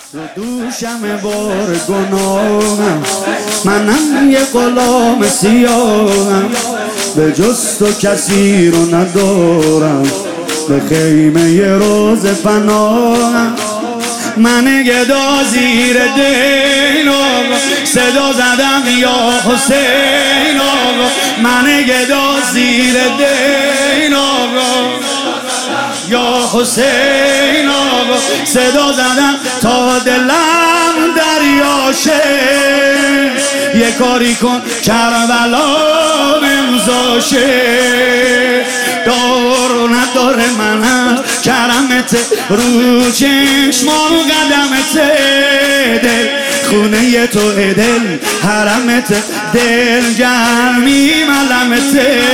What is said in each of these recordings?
رو دوشم بار گناهم، منم یه غلام سیاهم، به جز تو کسی رو ندارم، به خیمه یه روز پناهم. من گدا زیر دین آقا صدا زدم یا حسین آقا، من گدا زیر دین آقا یا حسین آقا، صدا زدم تا دلم دریاشه. یه کاری کن کربلا امضاشه، دار و نداره منم کرمت رو چشم و قدمت، دل خونه تو دل حرمت، دل گرمی ملمت،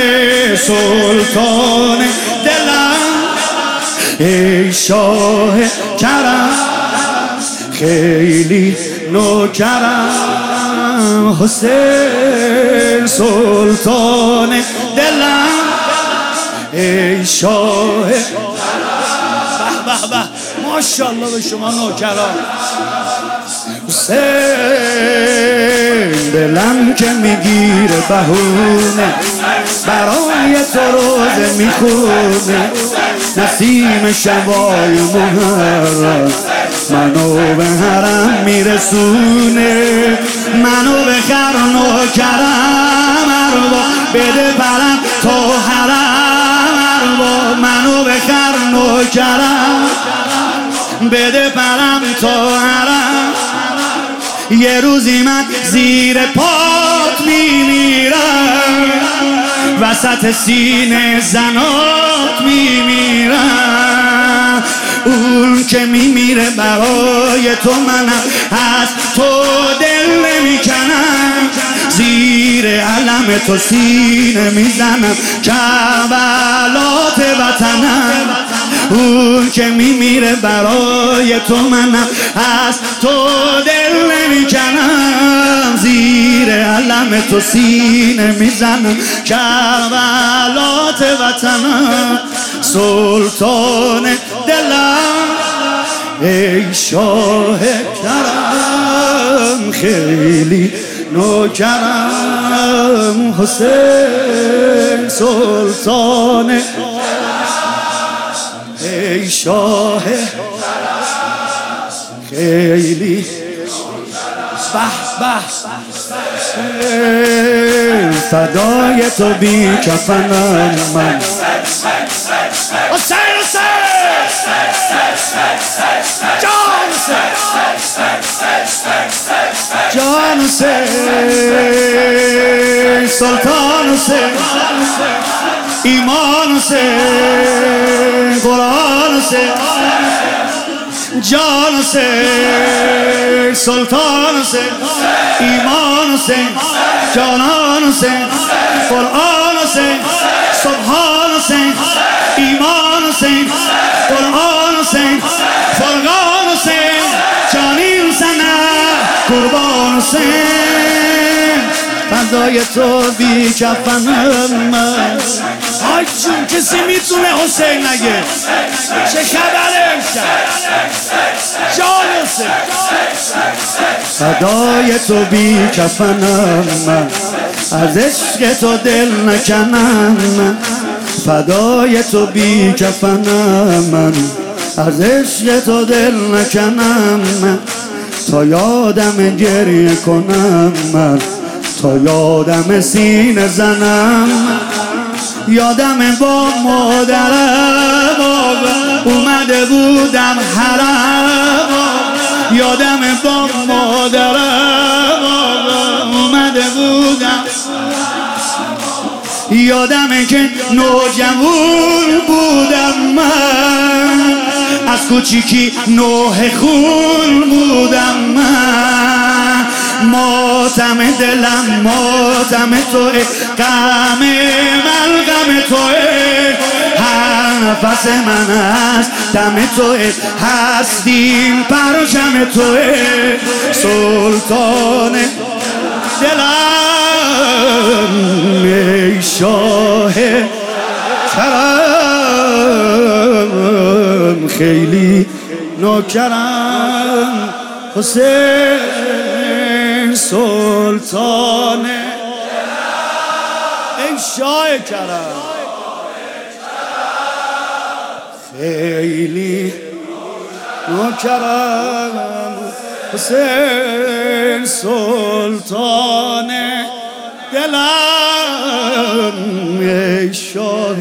سلطان دلم ای شاه کرم، خیلی نوکرم، حسین سلطان دلم ای شاه. به به به ماشاءالله به شما نوکران. حسین دلم که میگیره بهونه، برای تو روزه میخونه، نسیم شبای محرم منو به حرم میرسونه، منو به خرن و کرم اربا، بده پرم تا حرم اربا، منو به خرن و کرم بده پرم تا حرم. یه روزی من زیر پات میمیرم، وسط سینه زنات میمیرم، اون که میمیره برای تو منم، از تو دل نمیکنم، زیر علم تو سینه میزنم، کربلات وطنم، اون که میمیره برای تو منم، از تو دل نمیکنم، زیر علم تو سینه میزنم، کربلات وطنم، سلطان دلم ای شاه کرم، خیلی نوکرم، حسین سلطان ای شاه خیلی. به به فدای تو بی کفنم من، حسین جان حسین سلطان حسین، ایمان حسین قرآن حسین، جان حسین سلطان حسین، ایمان حسین جانان حسین، قرآن حسین سبحان حسین، ایمان حسین قرآن حسین، فرقان حسین جانیم سنه قربان حسین، فدای تو بی کفنم من. آی جون کسی میتونه حسین نگه؟ چه خبره امشب جان حسین؟ فدای تو بی کفنم من، از عشق تو دل نکنم من، فدای تو بی کفنم من، از عشق تو دل نکنم من، تا یادم گریه کنم من، تا یادم سینه زنم، یادم با مادرم اومده بودم حرم، یادم با مادرم اومده بودم، یادمه که نوجوان بودم من، از کوچیکی نوح خون بودم من، ماتم دلم ماتم توه، غم من غم توه، هر نفس من هست دم توه، هستیم پرچم توه، سلطان دلم ای شاه کرم، خیلی نوکرم. حسین سلطان ای شاه کرم خیلی نوکرم حسین سلطان دلم ای شاه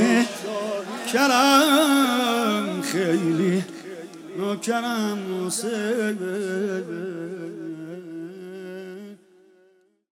کرم خیلی نوکرم حسین